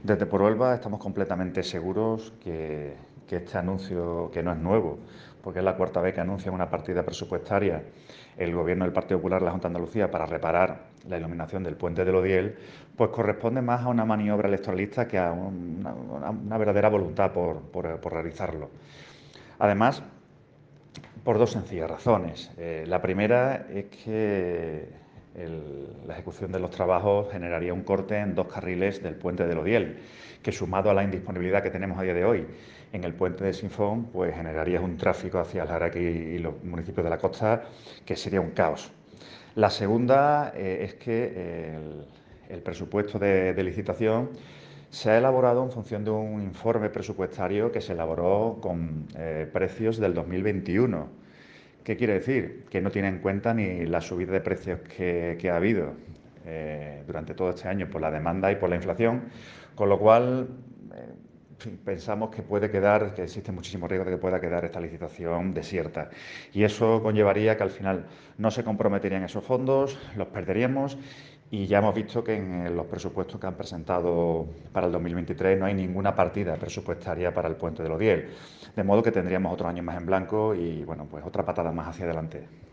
Desde Proelba estamos completamente seguros que este anuncio, que no es nuevo, porque es la cuarta vez que anuncian una partida presupuestaria el Gobierno del Partido Popular de la Junta de Andalucía para reparar la iluminación del puente del Odiel, pues corresponde más a una maniobra electoralista que a una verdadera voluntad por realizarlo. Además, por dos sencillas razones. La primera es que la ejecución de los trabajos generaría un corte en dos carriles del puente del Odiel, que sumado a la indisponibilidad que tenemos a día de hoy en el puente de Sinfón, pues generaría un tráfico hacia Aljaraque y los municipios de la costa que sería un caos. La segunda es que el presupuesto de licitación se ha elaborado en función de un informe presupuestario que se elaboró con precios del 2021. ¿Qué quiere decir? Que no tiene en cuenta ni la subida de precios que ha habido durante todo este año por la demanda y por la inflación, con lo cual pensamos que puede quedar, que existe muchísimo riesgo de que pueda quedar esta licitación desierta. Y eso conllevaría que al final no se comprometerían esos fondos, los perderíamos y ya hemos visto que en los presupuestos que han presentado para el 2023 no hay ninguna partida presupuestaria para el puente del Odiel. De modo que tendríamos otro año más en blanco y, bueno, pues otra patada más hacia adelante.